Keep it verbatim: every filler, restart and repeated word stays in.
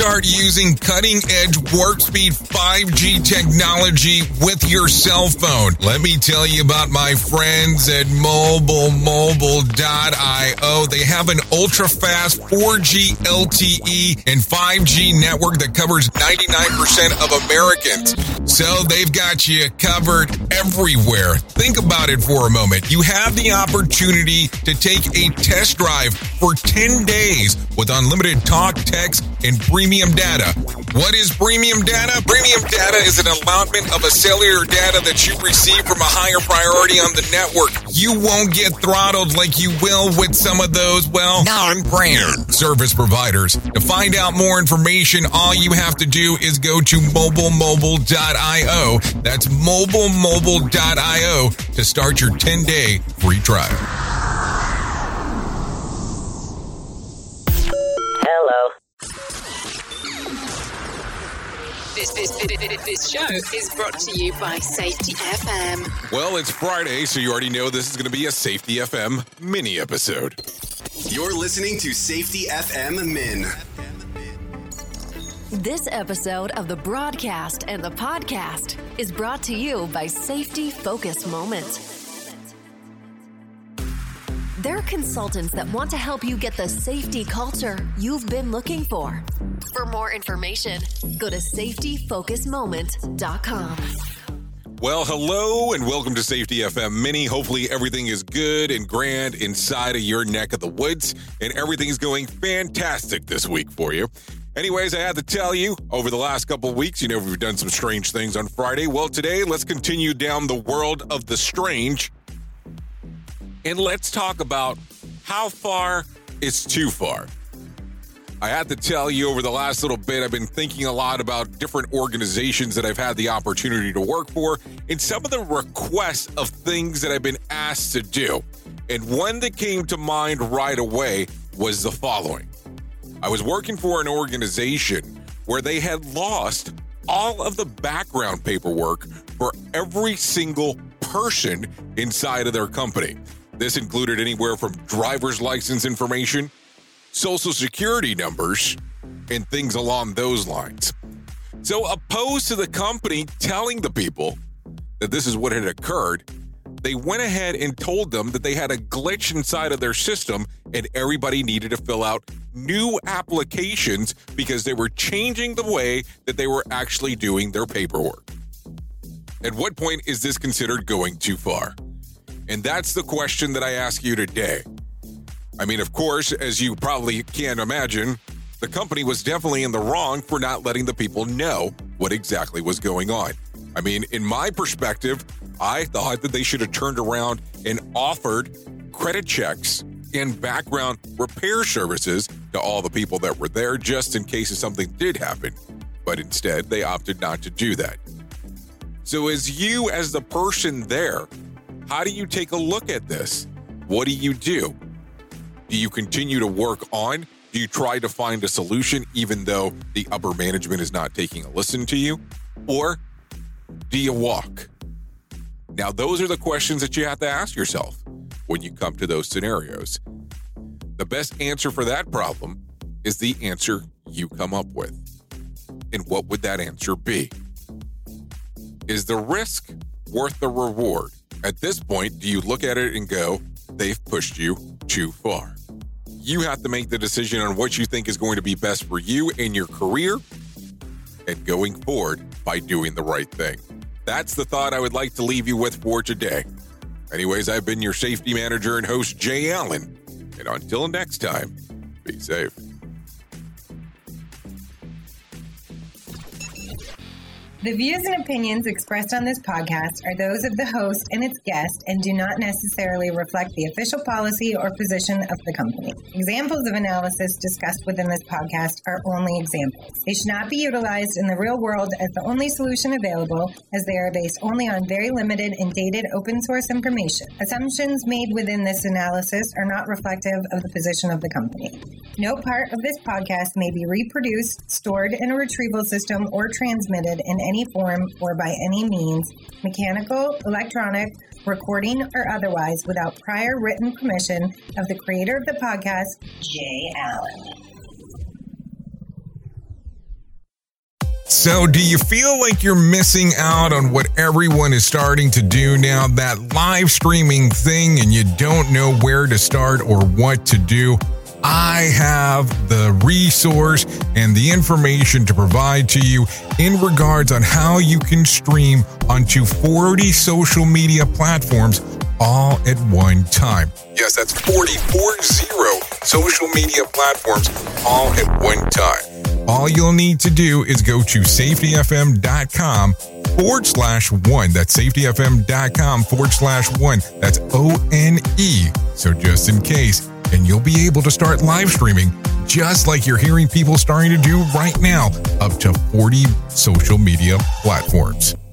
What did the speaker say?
start using cutting-edge warp speed five G technology with your cell phone. Let me tell you about my friends at mobile mobile dot io. They have an ultra-fast four G L T E and five G network that covers ninety-nine percent of Americans. So they've got you covered everywhere. Think about it for a moment. You have the opportunity to take a test drive for ten days with unlimited talk, text, and premium data. What is premium data? Premium data is an allotment of a cellular data that you receive from a higher priority on the network. You won't get throttled like you will with some of those, well, non-brand service providers. To find out more information, all you have to do is go to mobile mobile dot io. That's mobile mobile dot io to start your ten-day free trial. Hello. This, this, this, this show is brought to you by Safety F M. Well, it's Friday, so you already know this is going to be a Safety F M mini episode. You're listening to Safety F M Min. This episode of the broadcast and the podcast is brought to you by Safety Focus Moment. They're consultants that want to help you get the safety culture you've been looking for. For more information, go to safety focus moment dot com. Well, hello and welcome to Safety F M Mini. Hopefully everything is good and grand inside of your neck of the woods, and everything's going fantastic this week for you. Anyways, I have to tell you, over the last couple of weeks, you know, we've done some strange things on Friday. Well, today, let's continue down the world of the strange. And let's talk about how far is too far. I have to tell you, over the last little bit, I've been thinking a lot about different organizations that I've had the opportunity to work for and some of the requests of things that I've been asked to do. And one that came to mind right away was the following. I was working for an organization where they had lost all of the background paperwork for every single person inside of their company. This included anywhere from driver's license information, social security numbers, and things along those lines. So opposed to the company telling the people that this is what had occurred, they went ahead and told them that they had a glitch inside of their system and everybody needed to fill out new applications because they were changing the way that they were actually doing their paperwork. At what point is this considered going too far? And that's the question that I ask you today. I mean, of course, as you probably can imagine, the company was definitely in the wrong for not letting the people know what exactly was going on. I mean, in my perspective, I thought that they should have turned around and offered credit checks and background repair services to all the people that were there just in case if something did happen. But instead, they opted not to do that. So as you, as the person there, how do you take a look at this? What do you do? Do you continue to work on? Do you try to find a solution even though the upper management is not taking a listen to you? Or do you walk? Now, those are the questions that you have to ask yourself when you come to those scenarios. The best answer for that problem is the answer you come up with. And what would that answer be? Is the risk worth the reward? At this point, do you look at it and go, they've pushed you too far? You have to make the decision on what you think is going to be best for you and your career and going forward by doing the right thing. That's the thought I would like to leave you with for today. Anyways, I've been your safety manager and host, Jay Allen. And until next time, be safe. The views and opinions expressed on this podcast are those of the host and its guest and do not necessarily reflect the official policy or position of the company. Examples of analysis discussed within this podcast are only examples. They should not be utilized in the real world as the only solution available, as they are based only on very limited and dated open source information. Assumptions made within this analysis are not reflective of the position of the company. No part of this podcast may be reproduced, stored in a retrieval system, or transmitted in any form or by any means, mechanical, electronic, recording, or otherwise, without prior written permission of the creator of the podcast, Jay Allen. So do you feel like you're missing out on what everyone is starting to do now, that live streaming thing, and you don't know where to start or what to do? I have the resource and the information to provide to you in regards on how you can stream onto forty social media platforms all at one time. Yes, that's forty, four zero social media platforms all at one time. All you'll need to do is go to safetyfm.com forward slash one. That's safetyfm.com forward slash one. That's O N E. So just in case, and you'll be able to start live streaming just like you're hearing people starting to do right now, up to forty social media platforms.